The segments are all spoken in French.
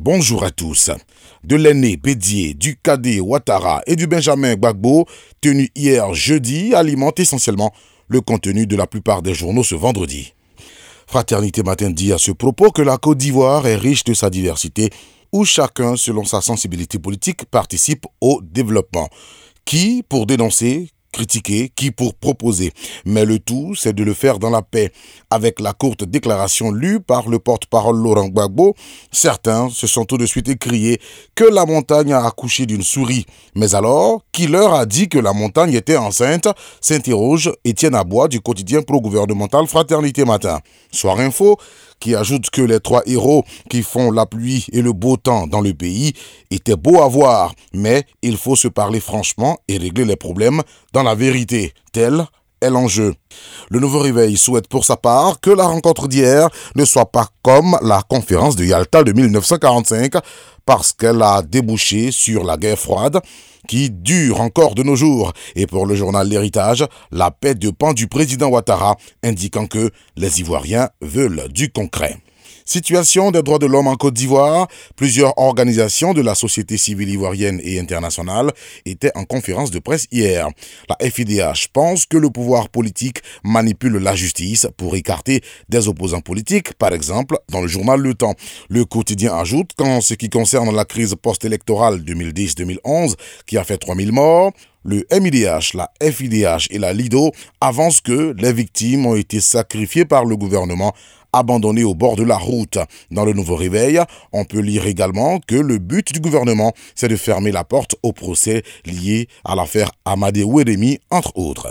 Bonjour à tous. De l'aîné Bédié, du cadet Ouattara et du Benjamin Gbagbo, tenus hier jeudi, alimentent essentiellement le contenu de la plupart des journaux ce vendredi. Fraternité Matin dit à ce propos que la Côte d'Ivoire est riche de sa diversité, où chacun, selon sa sensibilité politique, participe au développement. Qui pour dénoncer, critiquer, qui pour proposer. Mais le tout, c'est de le faire dans la paix. Avec la courte déclaration lue par le porte-parole Laurent Gbagbo, certains se sont tout de suite écriés que la montagne a accouché d'une souris. Mais alors, qui leur a dit que la montagne était enceinte, s'interroge Étienne Abois du quotidien pro-gouvernemental Fraternité Matin. Soir Info, qui ajoute que les trois héros qui font la pluie et le beau temps dans le pays étaient beaux à voir, mais il faut se parler franchement et régler les problèmes dans la vérité. Tel est l'enjeu. Le Nouveau Réveil souhaite pour sa part que la rencontre d'hier ne soit pas comme la conférence de Yalta de 1945 parce qu'elle a débouché sur la guerre froide qui dure encore de nos jours. Et pour le journal L'Héritage, la paix dépend du président Ouattara, indiquant que les Ivoiriens veulent du concret. Situation des droits de l'homme en Côte d'Ivoire, plusieurs organisations de la société civile ivoirienne et internationale étaient en conférence de presse hier. La FIDH pense que le pouvoir politique manipule la justice pour écarter des opposants politiques, par exemple dans le journal Le Temps. Le quotidien ajoute qu'en ce qui concerne la crise post-électorale 2010-2011 qui a fait 3000 morts, le MIDH, la FIDH et la LIDO avancent que les victimes ont été sacrifiées par le gouvernement abandonnés au bord de la route. Dans le Nouveau Réveil, on peut lire également que le but du gouvernement, c'est de fermer la porte au procès lié à l'affaire Amadé Ouédémi, entre autres.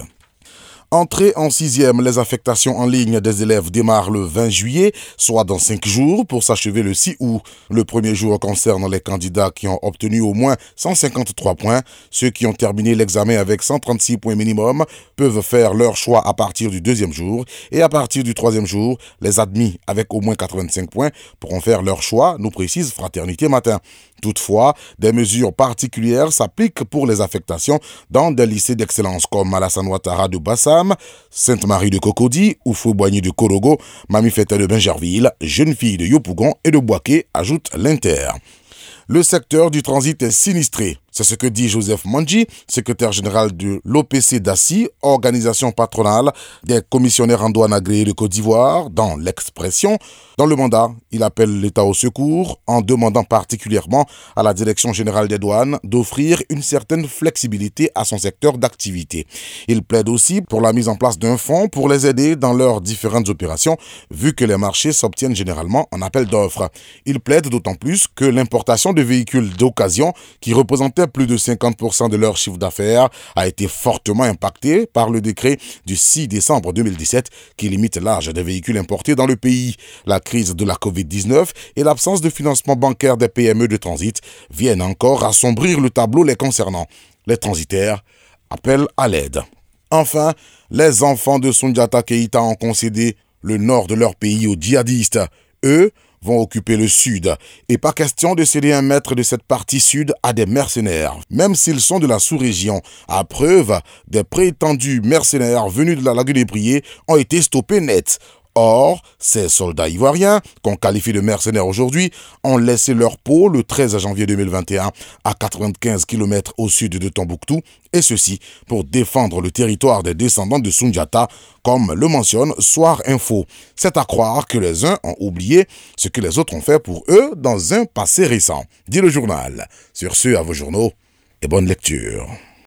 Entrée en 6e, les affectations en ligne des élèves démarrent le 20 juillet, soit dans 5 jours, pour s'achever le 6 août. Le premier jour concerne les candidats qui ont obtenu au moins 153 points. Ceux qui ont terminé l'examen avec 136 points minimum peuvent faire leur choix à partir du deuxième jour. Et à partir du troisième jour, les admis avec au moins 85 points pourront faire leur choix, nous précise Fraternité Matin. Toutefois, des mesures particulières s'appliquent pour les affectations dans des lycées d'excellence comme Alassane Ouattara de Bassam, Sainte-Marie de Cocody, Oufou-Boigny de Korogo, Mamifeta de Bingerville, Jeune-Fille de Yopougon et de Boaké, ajoute l'Inter. Le secteur du transit est sinistré. C'est ce que dit Joseph Mandji, secrétaire général de l'OPC d'Assi, organisation patronale des commissionnaires en douane agréés de Côte d'Ivoire, dans l'expression. Dans le mandat, il appelle l'État au secours en demandant particulièrement à la Direction générale des douanes d'offrir une certaine flexibilité à son secteur d'activité. Il plaide aussi pour la mise en place d'un fonds pour les aider dans leurs différentes opérations, vu que les marchés s'obtiennent généralement en appel d'offres. Il plaide d'autant plus que l'importation de véhicules d'occasion, qui représentaient plus de 50% de leur chiffre d'affaires, a été fortement impactée par le décret du 6 décembre 2017 qui limite l'âge des véhicules importés dans le pays. La crise de la Covid-19 et l'absence de financement bancaire des PME de transit viennent encore assombrir le tableau les concernant. Les transitaires appellent à l'aide. Enfin, les enfants de Soundiata Keïta ont concédé le nord de leur pays aux djihadistes. Eux vont occuper le sud. Et pas question de céder un mètre de cette partie sud à des mercenaires, même s'ils sont de la sous-région. À preuve, des prétendus mercenaires venus de la Lagune des Briers ont été stoppés net. Or, ces soldats ivoiriens, qu'on qualifie de mercenaires aujourd'hui, ont laissé leur peau le 13 janvier 2021 à 95 km au sud de Tombouctou, et ceci pour défendre le territoire des descendants de Soundiata, comme le mentionne Soir Info. C'est à croire que les uns ont oublié ce que les autres ont fait pour eux dans un passé récent, dit le journal. Sur ce, à vos journaux et bonne lecture.